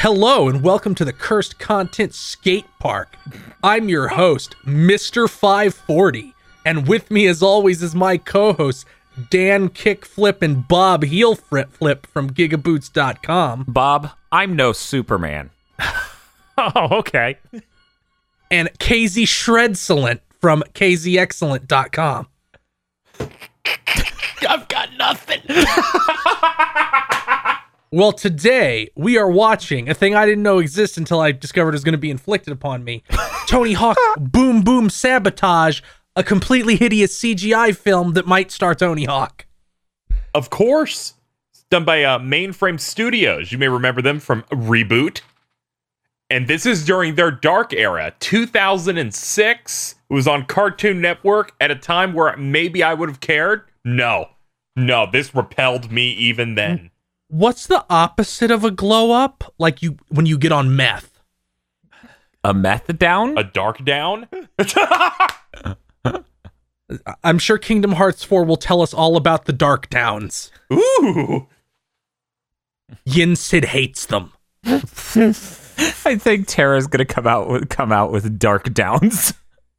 Hello and welcome to the Cursed Content Skate Park. I'm your host, Mr. 540, and with me as always is my co-hosts, Dan Kickflip and Bob Heelflip from Gigaboots.com. Bob, I'm no Superman. Oh, okay. And KZ Shredsolent from KZExcellent.com. I've got nothing. Well, today we are watching a thing I didn't know existed until I discovered it was going to be inflicted upon me. Tony Hawk Boom Boom Sabotage, a completely hideous CGI film that might star Tony Hawk. Of course. It's done by Mainframe Studios. You may remember them from Reboot. And this is during their dark era, 2006. It was on Cartoon Network at a time where maybe I would have cared. No, this repelled me even then. What's the opposite of a glow up? Like when you get on meth? A meth down? A dark down? I'm sure Kingdom Hearts 4 will tell us all about the dark downs. Ooh. Yin Sid hates them. I think Tara's gonna come out with dark downs.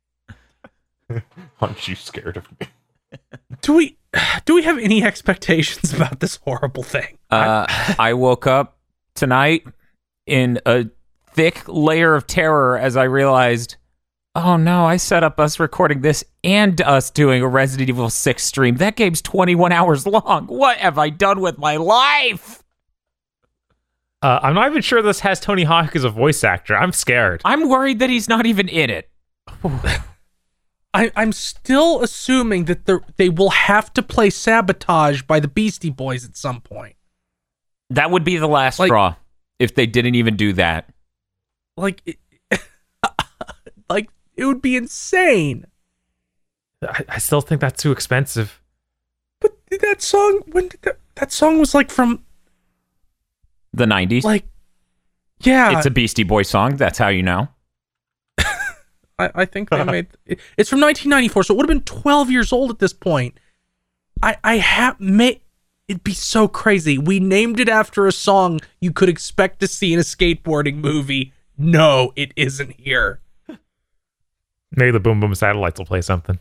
Aren't you scared of me? Do we have any expectations about this horrible thing? I woke up tonight in a thick layer of terror as I realized, oh no, I set up us recording this and us doing a Resident Evil 6 stream. That game's 21 hours long. What have I done with my life? I'm not even sure this has Tony Hawk as a voice actor. I'm scared. I'm worried that he's not even in it. I'm still assuming that they will have to play Sabotage by the Beastie Boys at some point. That would be the last straw if they didn't even do that. Like it would be insane. I still think that's too expensive. But that song, that song was like from the 90s. Like, yeah, it's a Beastie Boy song. That's how you know. I think they made it's from 1994, so it would have been 12 years old at this point. It'd be so crazy. We named it after a song you could expect to see in a skateboarding movie. No, it isn't here. Maybe the Boom Boom Satellites will play something.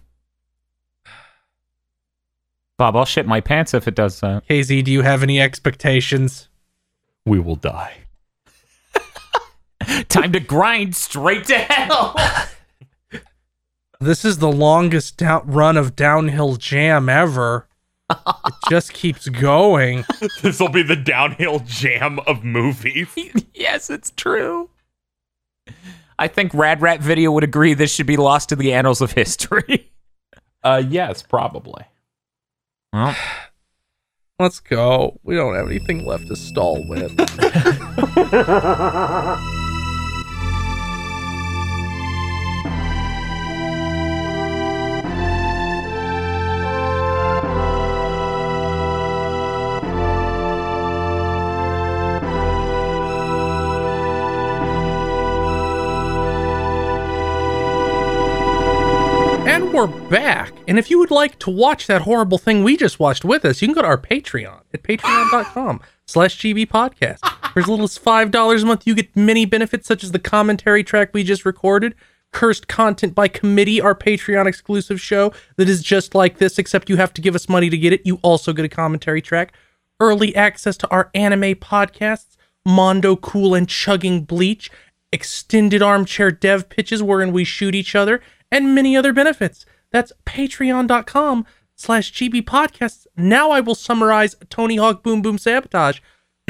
Bob, I'll shit my pants if it does that. KZ, do you have any expectations? We will die. Time to grind straight to hell. This is the longest run of Downhill Jam ever. It just keeps going. This will be the Downhill Jam of movies. Yes, it's true. I think Rad Rat Video would agree this should be lost to the annals of history. Yes, probably. Well, let's go. We don't have anything left to stall with. And we're back. And if you would like to watch that horrible thing we just watched with us, you can go to our Patreon at patreon.com/gbpodcast. For as little as $5 a month, you get many benefits such as the commentary track we just recorded, Cursed Content by Committee, our Patreon exclusive show that is just like this, except you have to give us money to get it. You also get a commentary track, early access to our anime podcasts, Mondo Cool and Chugging Bleach, extended armchair dev pitches wherein we shoot each other, and many other benefits. That's patreon.com/GB podcasts. Now I will summarize Tony Hawk Boom Boom Sabotage.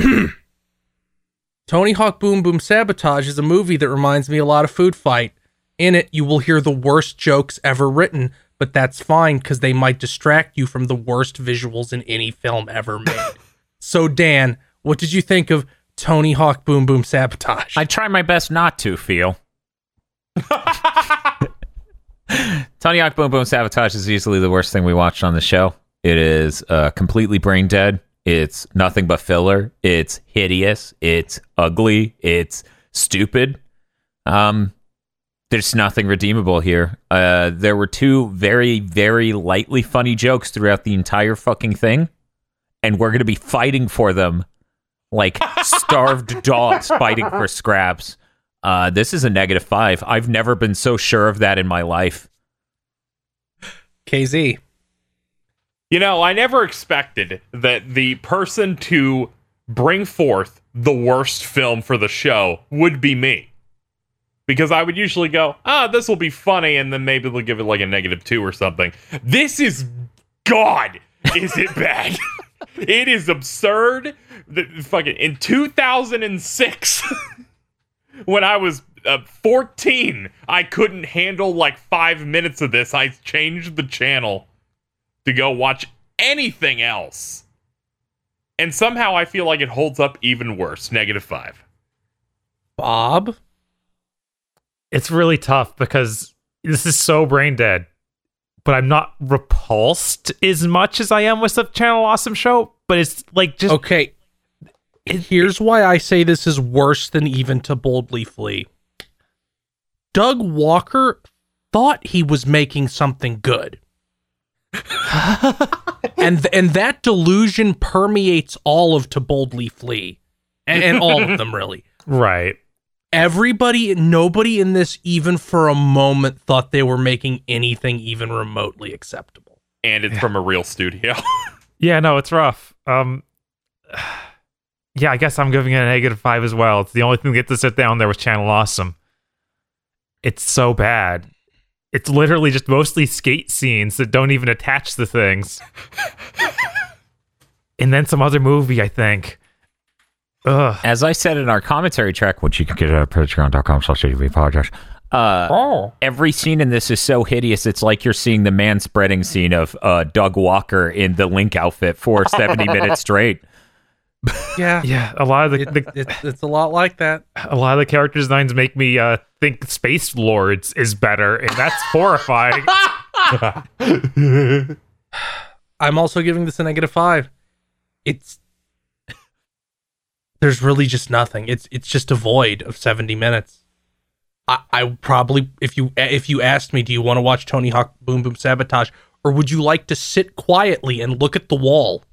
Tony Hawk Boom Boom Sabotage is a movie that reminds me a lot of Food Fight. In it, you will hear the worst jokes ever written, but that's fine because they might distract you from the worst visuals in any film ever made. So Dan, what did you think of Tony Hawk Boom Boom Sabotage? I try my best not to feel. Tony Hawk Boom Boom Sabotage is easily the worst thing we watched on the show. It is completely brain dead. It's nothing but filler. It's hideous. It's ugly. It's stupid. There's nothing redeemable here. There were two very, very lightly funny jokes throughout the entire fucking thing, and we're going to be fighting for them like starved dogs fighting for scraps. This is a -5. I've never been so sure of that in my life. KZ. You know, I never expected that the person to bring forth the worst film for the show would be me. Because I would usually go, this will be funny, and then maybe they'll give it like a -2 or something. This is, God, is it bad? It is absurd. Fucking in 2006, when I was 14, I couldn't handle like 5 minutes of this. I changed the channel to go watch anything else. And somehow I feel like it holds up even worse. -5. Bob? It's really tough because this is so brain dead, but I'm not repulsed as much as I am with the Channel Awesome show, but it's like just... Okay, here's why I say this is worse than even To Boldly Flee. Doug Walker thought he was making something good. and that delusion permeates all of To Boldly Flee. And all of them, really. Right. Nobody in this even for a moment thought they were making anything even remotely acceptable. And it's from a real studio. Yeah, no, it's rough. Yeah, I guess I'm giving it a -5 as well. It's the only thing that gets to sit down there with Channel Awesome. It's so bad. It's literally just mostly skate scenes that don't even attach to things. And then some other movie, I think. Ugh. As I said in our commentary track, which you can get at patreon.com/ADVpodcast, every scene in this is so hideous, it's like you're seeing the man-spreading scene of Doug Walker in the Link outfit for 70 minutes straight. Yeah. Yeah, a lot of It's a lot like that. a lot of the character designs make me think Space Lords is better, and that's horrifying. I'm also giving this a -5. There's really just nothing. It's just a void of 70 minutes. I probably, if you asked me, do you want to watch Tony Hawk Boom Boom Sabotage, or would you like to sit quietly and look at the wall?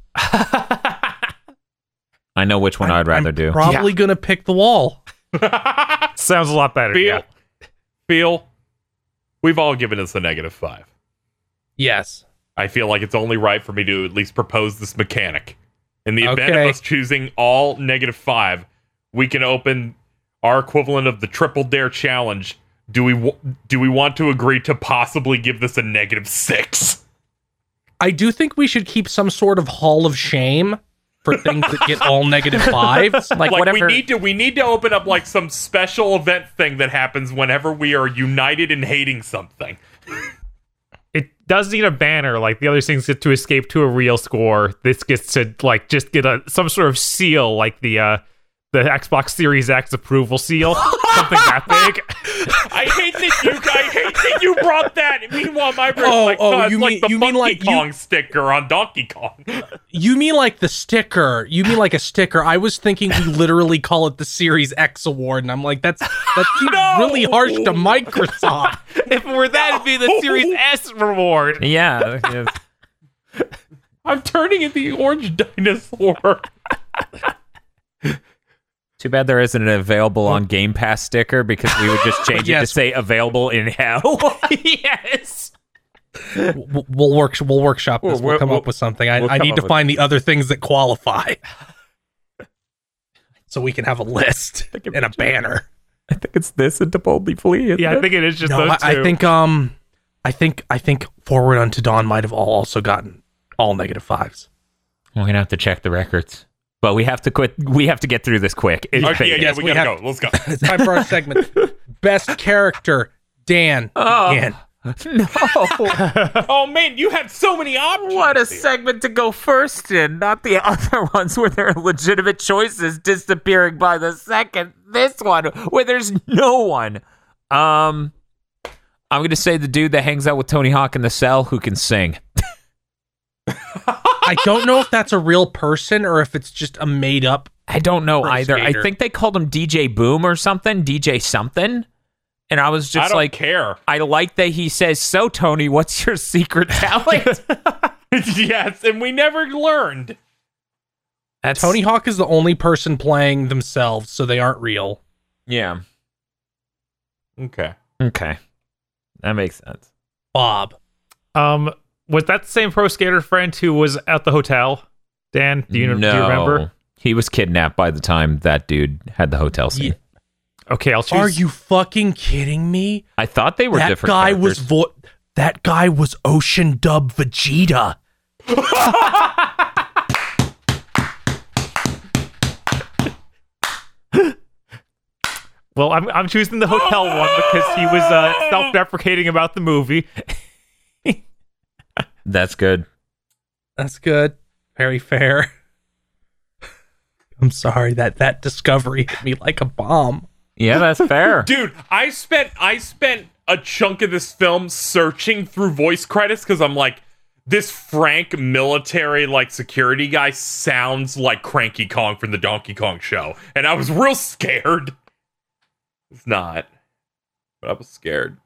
I know which one I'd rather do. Probably gonna pick the wall. Sounds a lot better. Feel, we've all given us a -5. Yes. I feel like it's only right for me to at least propose this mechanic. In the event of us choosing all -5, we can open our equivalent of the Triple Dare Challenge. Do we want to agree to possibly give this a -6? I do think we should keep some sort of hall of shame for things that get all -5s. Like whatever. we need to open up like some special event thing that happens whenever we are united in hating something. It does need a banner, like the other things get to escape to a real score. This gets to like just get some sort of seal, like the Xbox Series X approval seal, something that big. I hate that you brought that. Meanwhile, my brain's you like the mean Funky like Kong sticker on Donkey Kong. You mean like the sticker? You mean like a sticker? I was thinking we literally call it the Series X award, and I'm like, that seems really harsh to Microsoft. If it were that, it'd be the Series S reward. Yeah. I'm turning into the orange dinosaur. Too bad there isn't an available on Game Pass sticker, because we would just change it to say available in hell. Yes. We'll workshop this. We'll come up with something. I need to find the other things that qualify, so we can have a list and a banner. I think it's this and To Boldly Flee. Yeah, I think it is just those two. I think Forward Unto Dawn might have also gotten all -5s. We're gonna have to check the records, but we have to quit. We have to get through this quick. We gotta go. Let's go. It's time for our segment. Best character, Dan. Dan. No. Oh man, you had so many options. What a segment to go first in, not the other ones where there are legitimate choices disappearing by the second. This one where there's no one. I'm going to say the dude that hangs out with Tony Hawk in the cell who can sing. I don't know if that's a real person or if it's just a made up. I don't know either. Skater. I think they called him DJ Boom or something, DJ something. And I was just I care. I like that he says, "So Tony, what's your secret talent?" Yes, and we never learned. Tony Hawk is the only person playing themselves, so they aren't real. Yeah. Okay. That makes sense. Bob. Was that the same pro skater friend who was at the hotel? Dan, do you remember? He was kidnapped by the time that dude had the hotel scene. Okay, I'll choose. Are you fucking kidding me? I thought they were That different guy characters. that guy was Ocean Dub Vegeta. Well, I'm choosing the hotel one because he was self-deprecating about the movie. That's good. That's good. Very fair. I'm sorry that discovery hit me like a bomb. Yeah, that's fair. Dude, I spent a chunk of this film searching through voice credits because I'm like, this Frank military like security guy sounds like Cranky Kong from the Donkey Kong show. And I was real scared. It's not. But I was scared.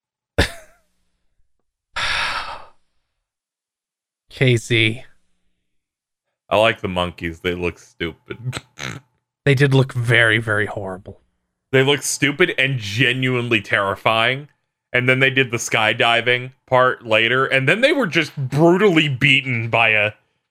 KZ. I like the monkeys. They look stupid. They did look very, very horrible. They look stupid and genuinely terrifying. And then they did the skydiving part later. And then they were just brutally beaten by a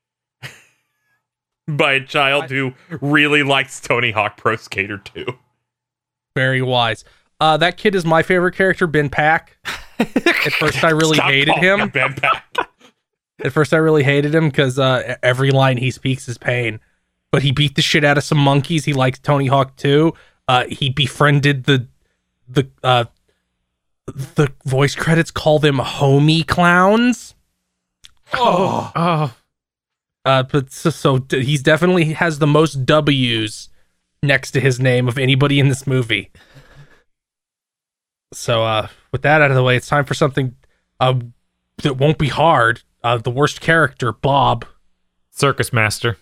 child who really likes Tony Hawk Pro Skater 2. Very wise. That kid is my favorite character, Ben Pack. At first, I really Stop hated calling him. Ben Pack. At first, I really hated him because every line he speaks is pain. But he beat the shit out of some monkeys. He likes Tony Hawk too. He befriended the voice credits call them homie clowns. Oh. But so he's definitely has the most W's next to his name of anybody in this movie. So with that out of the way, it's time for something that won't be hard. The worst character, Bob. Circus Master.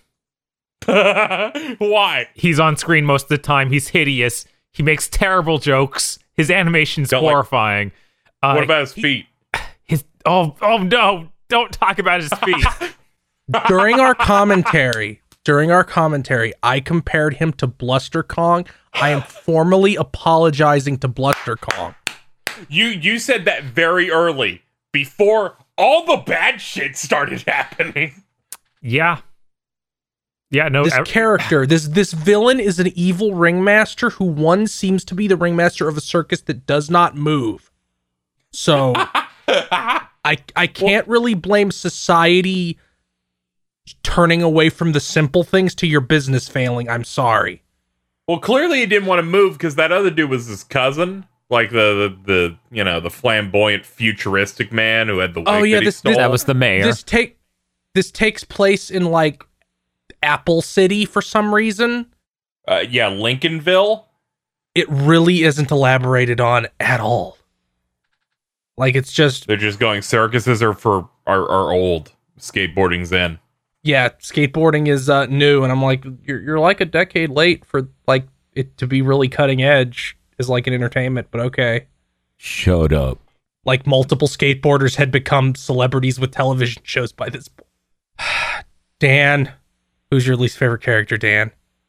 Why? He's on screen most of the time. He's hideous. He makes terrible jokes. His animation's horrifying. What about his feet? Oh no! Don't talk about his feet. During our commentary, I compared him to Bluster Kong. I am formally apologizing to Bluster Kong. You said that very early, before all the bad shit started happening. Yeah. No. This character, this villain is an evil ringmaster who one seems to be the ringmaster of a circus that does not move. So I can't really blame society turning away from the simple things to your business failing. I'm sorry. Well, clearly he didn't want to move because that other dude was his cousin, like the flamboyant futuristic man who had the wig that he stole. That was the mayor. This takes place in like Apple City for some reason. Lincolnville. It really isn't elaborated on at all. Like it's just They're just going circuses are old. Skateboarding's in. Yeah, skateboarding is new, and I'm like, you're like a decade late for like it to be really cutting edge as like an entertainment, but okay. Shut up. Like multiple skateboarders had become celebrities with television shows by this point. Dan, who's your least favorite character, Dan?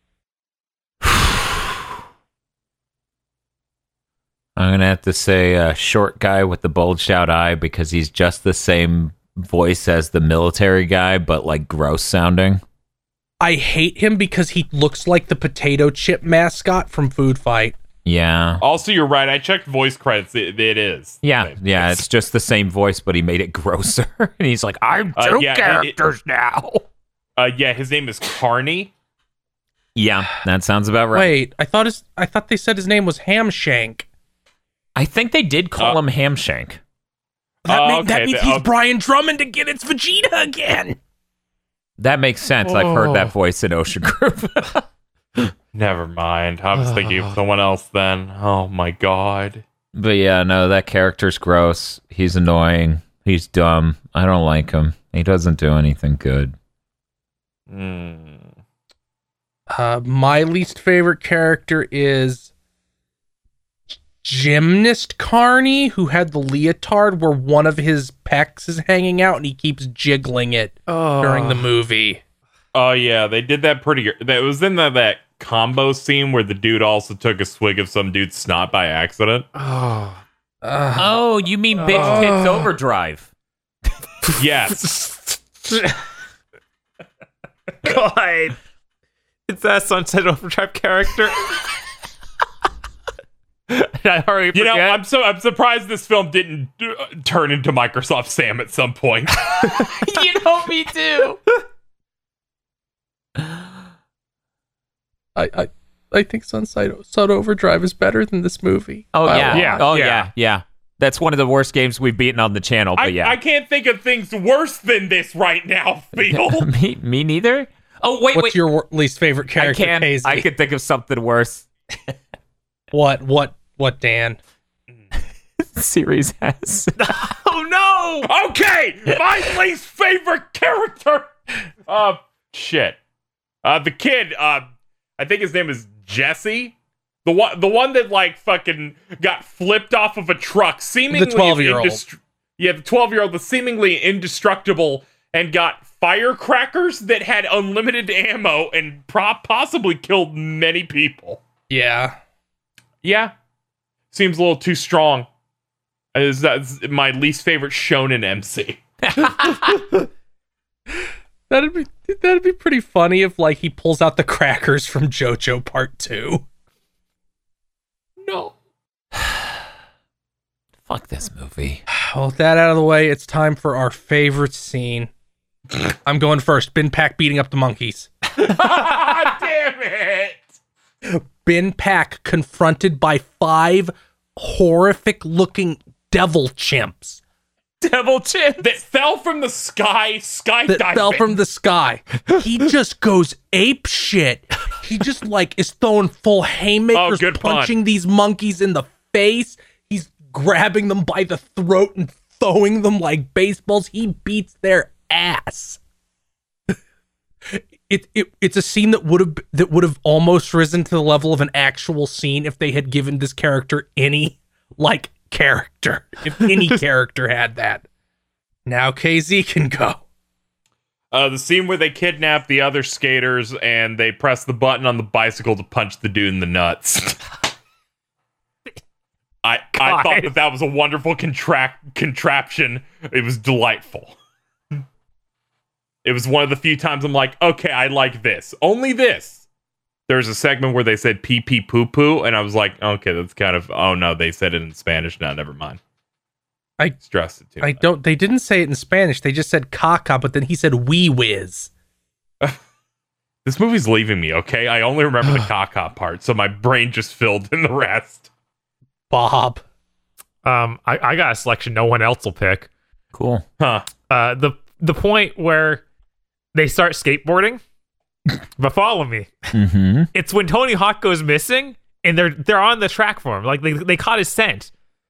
I'm gonna have to say short guy with the bulged out eye because he's just the same voice as the military guy, but like gross sounding. I hate him because he looks like the potato chip mascot from Food Fight. Yeah. Also, you're right. I checked voice credits. It is. Yeah. It's just the same voice, but he made it grosser. And he's like, I'm two characters now. His name is Carney. Yeah, that sounds about right. Wait, I thought they said his name was Hamshank. I think they did call him Hamshank. That means he's Brian Drummond again. It's Vegeta again. That makes sense. I've heard that voice in Ocean Group. Never mind. I was thinking of someone else then. Oh my god. But yeah, no, that character's gross. He's annoying. He's dumb. I don't like him. He doesn't do anything good. My least favorite character is Gymnast Carney, who had the leotard where one of his pecs is hanging out and he keeps jiggling it during the movie. Oh yeah, they did that pretty. That was in that combo scene where the dude also took a swig of some dude's snot by accident. Oh, you mean Big Tits Overdrive? Yes. God. It's that Sunset Overdrive character. I already forget. You know, I'm surprised this film didn't turn into Microsoft Sam at some point. You know, me too. I think Sunset Overdrive is better than this movie. Oh By a yeah. lot. Yeah. Oh Yeah. yeah. That's one of the worst games we've beaten on the channel. But I can't think of things worse than this right now, Phil. me neither. Oh wait, What's wait. your least favorite character? Casey? I could think of something worse. What, Dan? Series has. Oh no! Okay, my least favorite character. Shit. The kid. I think his name is Jesse. The one that like fucking got flipped off of a truck, seemingly The 12-year-old. The 12-year-old, the seemingly indestructible, and got firecrackers that had unlimited ammo and possibly killed many people. Yeah. Yeah, seems a little too strong. That's my least favorite shonen MC. That'd be pretty funny if like he pulls out the crackers from JoJo Part 2. No. Fuck this movie. Well, with that out of the way, it's time for our favorite scene. I'm going first. Bin Pack beating up the monkeys. Damn it! Bin Pack confronted by 5 horrific-looking devil chimps Devil chin. That fell from the sky, skydiving. that fell from the sky. He just goes ape shit. He just like is throwing full haymakers, good pun. punching these monkeys in the face. He's grabbing them by the throat and throwing them like baseballs. He beats their ass. It's a scene that would have almost risen to the level of an actual scene if they had given this character any like character. If any character had that. Now KZ can go. The scene where they kidnap the other skaters and they press the button on the bicycle to punch the dude in the nuts. I thought that was a wonderful contraption. It was delightful. It was one of the few times I'm like, okay, I like this. Only this. There's a segment where they said pee pee poo poo, and I was like, okay, that's kind of, oh no, they said it in Spanish. No, never mind. I stressed it too much. they didn't say it in Spanish. They just said caca, but then he said wee whiz. This movie's leaving me, okay? I only remember the caca part, so my brain just filled in the rest. Bob. I got a selection no one else will pick. Cool. Huh. The point where they start skateboarding, but follow me. Mm-hmm. It's when Tony Hawk goes missing, and they're on the track for him. Like they caught his scent.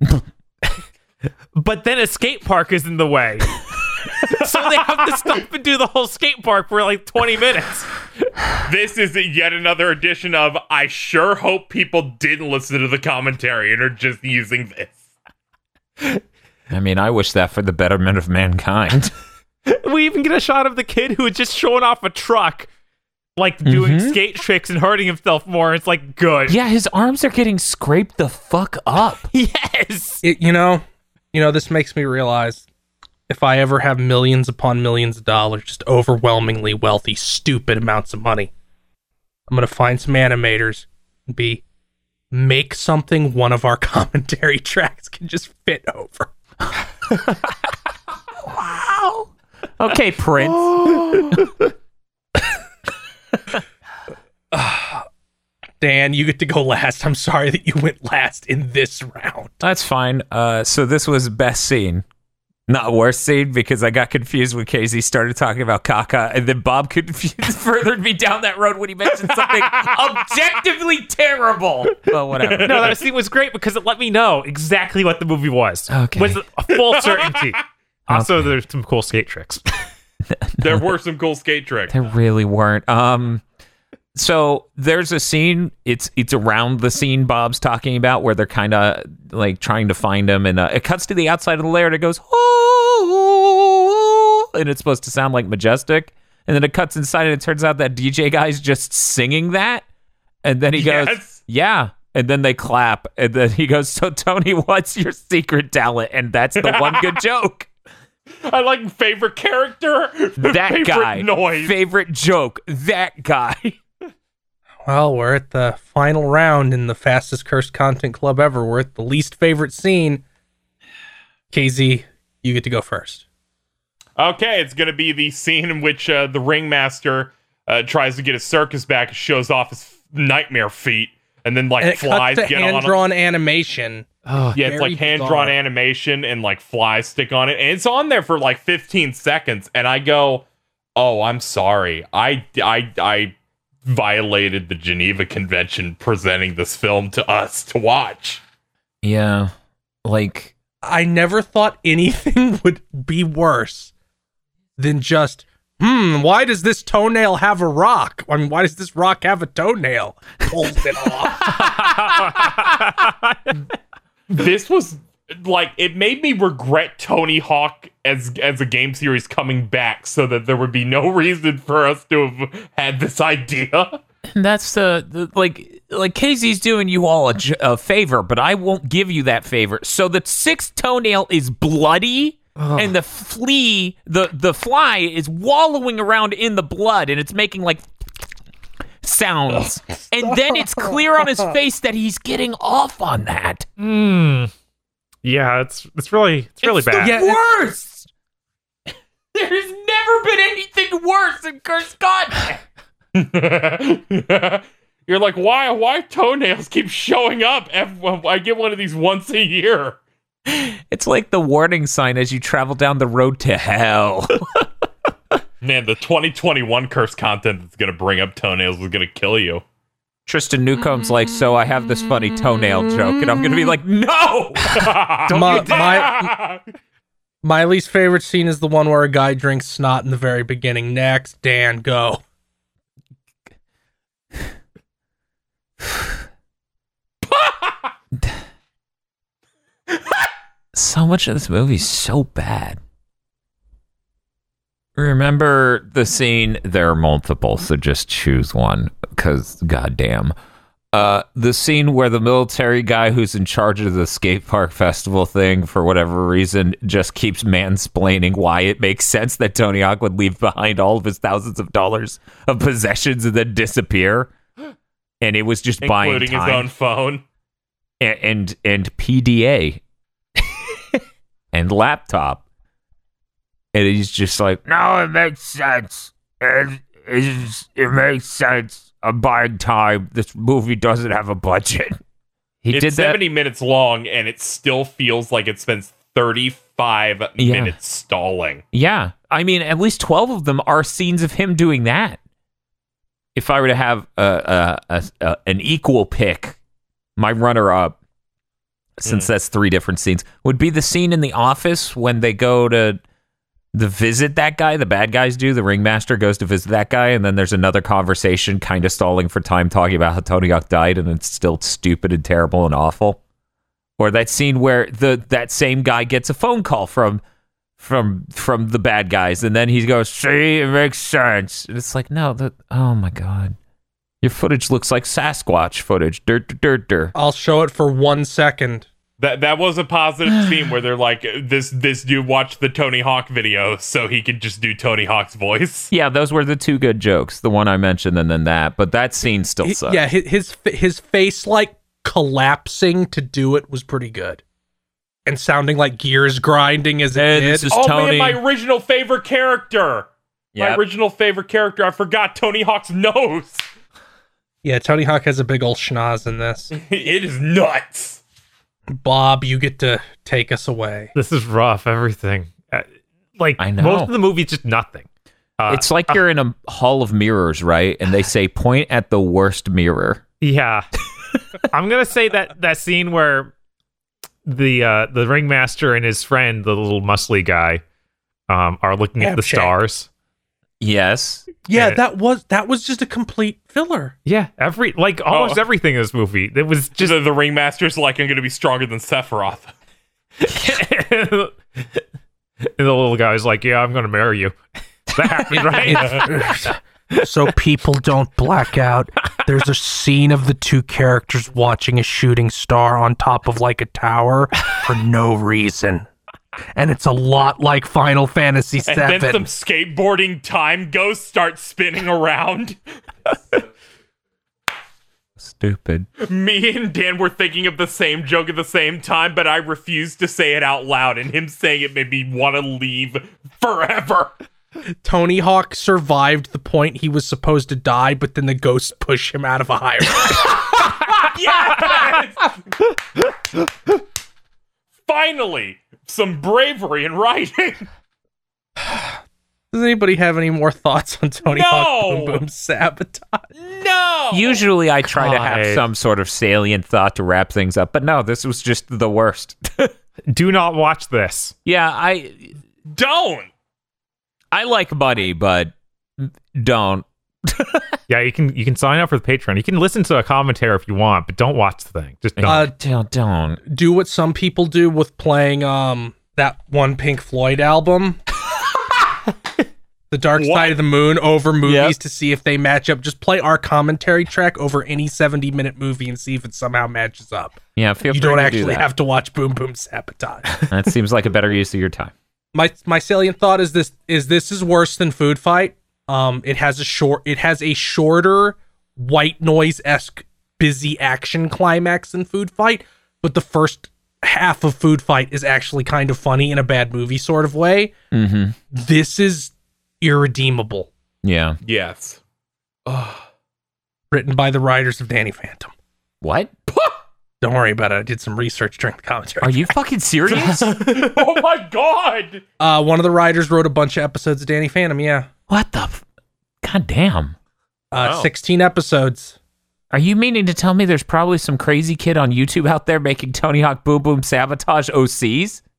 But then a skate park is in the way. So they have to stop and do the whole skate park for like 20 minutes. This is yet another edition of I sure hope people didn't listen to the commentary and are just using this. I mean, I wish that for the betterment of mankind. We even get a shot of the kid who was just showing off a truck, like doing skate tricks and hurting himself more. It's like, good. Yeah, his arms are getting scraped the fuck up. Yes. You know, this makes me realize if I ever have millions upon millions of dollars, just overwhelmingly wealthy, stupid amounts of money, I'm going to find some animators and make something one of our commentary tracks can just fit over. Wow. Okay, Prince. Dan, you get to go last. I'm sorry that you went last in this round. That's fine. So this was best scene. Not worst scene, because I got confused when Casey started talking about caca, and then Bob furthered me down that road when he mentioned something objectively terrible. Well, whatever. No, that scene was great because it let me know exactly what the movie was. Okay. With a full certainty. Also, there's some cool skate tricks. There were some cool skate tricks. There really weren't. So there's a scene. It's around the scene Bob's talking about where they're kind of like trying to find him, and it cuts to the outside of the lair and it goes, oh, and it's supposed to sound like Majestic, And then it cuts inside and it turns out that DJ guy's just singing that. And then he goes, yeah. And then they clap. And then he goes, so Tony, what's your secret talent? And that's the one good joke. I like favorite character. That favorite guy. Noise. Favorite joke. That guy. Well, we're at the final round in the fastest cursed content club ever. We're at the least favorite scene. KZ, you get to go first. Okay, it's going to be the scene in which the ringmaster tries to get his circus back and shows off his nightmare feet, and then like And it flies cuts to get on him. hand-drawn animation. Oh, Yeah, it's very like hand-drawn bizarre. animation and like flies stick on it, and it's on there for like 15 seconds, and I go, "Oh, I'm sorry. I violated the Geneva Convention presenting this film to us to watch." Yeah. Like, I never thought anything would be worse than just, why does this toenail have a rock? I mean, why does this rock have a toenail? Pulls it off. This was like, it made me regret Tony Hawk as a game series coming back, so that there would be no reason for us to have had this idea. that's the like KZ's doing you all a favor, but I won't give you that favor. So the sixth toenail is bloody, and the flea, the fly is wallowing around in the blood, and it's making like sounds. And then it's clear on his face that he's getting off on that. Yeah, it's really bad. Yeah, Worse. There's never been anything worse than cursed content. You're like, why toenails keep showing up? I get one of these once a year. It's like the warning sign as you travel down the road to hell. Man, the 2021 cursed content that's going to bring up toenails is going to kill you. Tristan Newcomb's like, so I have this funny toenail joke, and I'm gonna be like, no! My least favorite scene is the one where a guy drinks snot in the very beginning. Next, Dan, go. So much of this movie is so bad. Remember the scene? There are multiple, so just choose one, because goddamn. The scene where the military guy who's in charge of the skate park festival thing, for whatever reason, just keeps mansplaining why it makes sense that Tony Hawk would leave behind all of his thousands of dollars of possessions and then disappear. And it was just buying time. Including his own phone. And PDA. And laptop. And he's just like, no, it makes sense. It makes sense. I'm buying time. This movie doesn't have a budget. He It's did that. 70 minutes long, and it still feels like it spends 35 minutes stalling. Yeah. I mean, at least 12 of them are scenes of him doing that. If I were to have an equal pick, my runner-up, since that's 3 different scenes, would be the scene in the office when they go to visit that guy. The bad guys do. The ringmaster goes to visit that guy, and then there's another conversation kind of stalling for time talking about how Tony Hawk died, and it's still stupid and terrible and awful. Or that scene where that same guy gets a phone call from the bad guys, and then he goes, see, it makes sense. And it's like, no, oh my God. Your footage looks like Sasquatch footage. Dirt. I'll show it for 1 second. That was a positive scene where they're like, this dude watched the Tony Hawk video so he could just do Tony Hawk's voice. Yeah, those were the 2 good jokes. The one I mentioned and then that. But that scene still sucks. Yeah, his face like collapsing to do it was pretty good. And sounding like gears grinding as it did. This is Oh Tony. man, my original favorite character. My Yep. original favorite character. I forgot Tony Hawk's nose. Yeah, Tony Hawk has a big old schnoz in this. It is nuts. Bob, you get to take us away. This is rough. Everything. I know. Most of the movie's just nothing. It's like you're in a hall of mirrors, right? And they say, point at the worst mirror. Yeah, I'm gonna say that scene where the ringmaster and his friend, the little muscly guy, are looking at the Abject. stars. Yes. Yeah, Yeah. that was just a complete filler. Yeah, almost everything in this movie. It was just The ringmaster's like, I'm going to be stronger than Sephiroth. and the little guy's like, yeah, I'm gonna marry you. That happened, right? So people don't black out. There's a scene of the two characters watching a shooting star on top of like a tower for no reason. And it's a lot like Final Fantasy VII. And then some skateboarding time ghosts start spinning around. Stupid. Me and Dan were thinking of the same joke at the same time, but I refused to say it out loud, and him saying it made me want to leave forever. Tony Hawk survived the point he was supposed to die, but then the ghosts push him out of a high rise. Yes! Finally, some bravery in writing. Does anybody have any more thoughts on Tony Hawk Boom Boom Sabotage? No! Usually I try to have God. some sort of salient thought to wrap things up, but no, this was just the worst. Do not watch this. Yeah, I Don't! like Buddy, but don't. Yeah, you can sign up for the Patreon. You can listen to a commentary if you want, but don't watch the thing. Just don't. Don't. Do what some people do with playing that one Pink Floyd album. The Dark Side of the Moon over movies to see if they match up. Just play our commentary track over any 70-minute movie and see if it somehow matches up. Yeah, feel You free don't to actually do that. have to watch Boom Boom Sabotage. That seems like a better use of your time. My salient thought is this is worse than Food Fight. It has a shorter white noise-esque busy action climax than Food Fight, but the first half of Food Fight is actually kind of funny in a bad movie sort of way. Mm-hmm. This is irredeemable. Yeah. Yes. Written by the writers of Danny Phantom. What? Don't worry about it. I did some research during the commentary. Are you fucking serious? Oh my god! One of the writers wrote a bunch of episodes of Danny Phantom, yeah. What the? God damn. Wow. 16 episodes. Are you meaning to tell me there's probably some crazy kid on YouTube out there making Tony Hawk Boom Boom Sabotage OCs?